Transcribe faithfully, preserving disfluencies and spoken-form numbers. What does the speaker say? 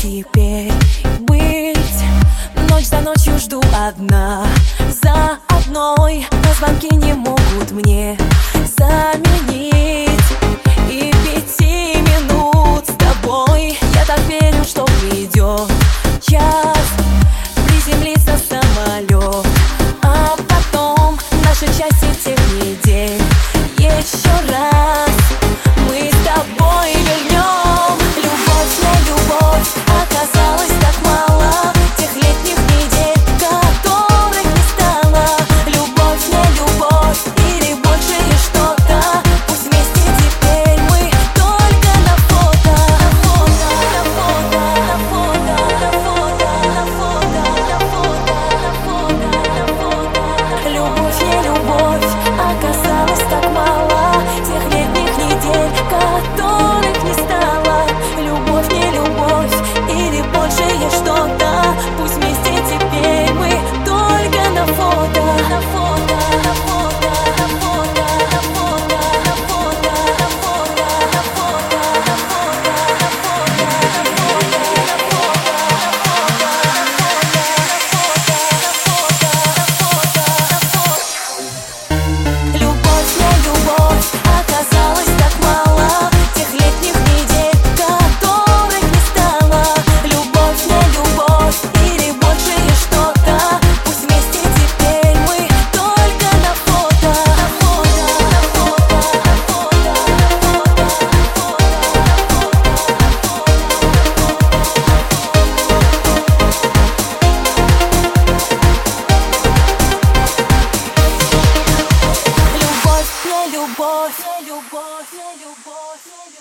теперь быть. Ночь за ночью жду одна за одной, но звонки не могут мне заменить и пяти минут с тобой. Я так верю, что придет час, приземлится самолет, а потом наше счастье тех недель еще раз мы с тобой вернем. Любовь, не любовь, оказалось так мало тех летних недель, которых не стало. Любовь, не любовь, или большее что-то. Пусть вместе теперь мы только на фото, на фото, на фото, на фото, на фото, на фото, на фото, на фото. Любовь, не любовь, оказалось так мало тех летних недель, которых не стало. Любовь, не любовь, или большее что-то. Пусть вместе теперь мы только на фото, на фото, на фото, на фото, на фото, на фото, на фото, на фото, на фото. Любовь, не любовь, оказалось так мало тех летних недель, которых не стало. Любовь, не любовь, или большее что-то. Пусть вместе теперь мы только на фото, на фото, на фото, на фото, на фото, Любовь, не любовь, не любовь, не любовь, не любовь.